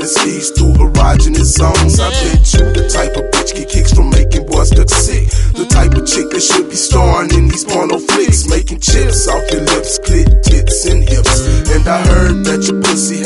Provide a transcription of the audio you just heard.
the skis through erogenous zones. I bet you the type of bitch get kicks from making boys look sick. The type of chick that should be starring in these porno flicks, making chips off your lips, clit, tits, and hips. And I heard that your pussy